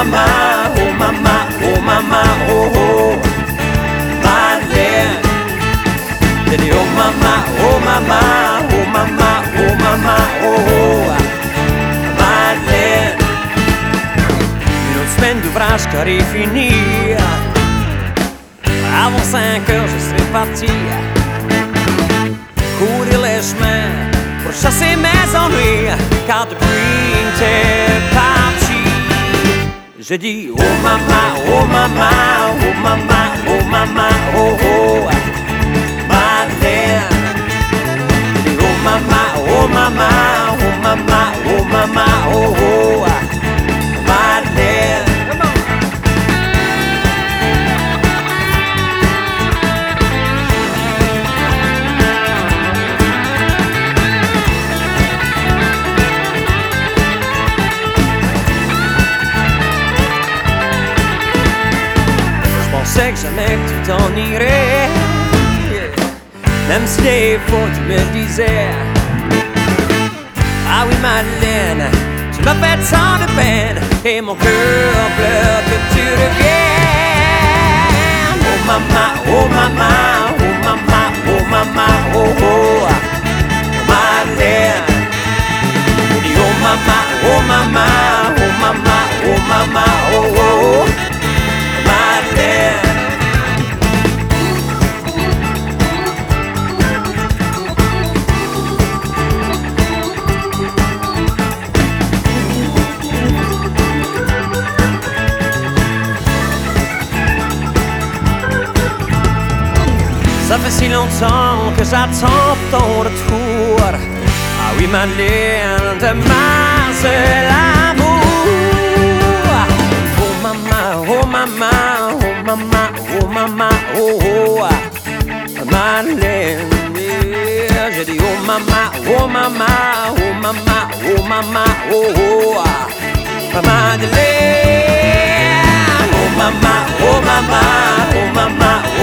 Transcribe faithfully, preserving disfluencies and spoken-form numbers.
mama, oh mama, oh mama, oh oh, Madeleine. J'ai dit oh mama, oh mama, oh mama, oh mama, oh oh, Madeleine. Une autre semaine d'ouvrage qui aurait fini. Avant cinq heures, je serais parti courir les chemins pour chasser mes ennuis, car depuis que t'es parti, j'ai dit oh mama, oh mama, oh mama, oh mama, oh oh, Madeleine. J'ai dit oh mama, oh mama, oh mama, oh mama, oh oh, Madeleine. Je sais que jamais que tu t'en irais, même si des fois tu me disais ah oui Madeleine, tu m'as fait tant de peine et mon cœur pleure que tu reviennes. Oh mama, oh mama, oh mama, oh mama, oh oh, Madeleine. Dis oh mama, oh mama, oh mama, oh mama, oh oh, Madeleine. Ça fait si longtemps que j'attends ton retour. Ah oui Madeleine, demain c'est l'amour. Oh mama, oh mama, oh mama, oh mama, oh oh, Madeleine. Yeah. J'ai dit oh mama, oh mama, oh mama, oh mama, oh oh, Madeleine. Oh mama, oh mama, oh mama, oh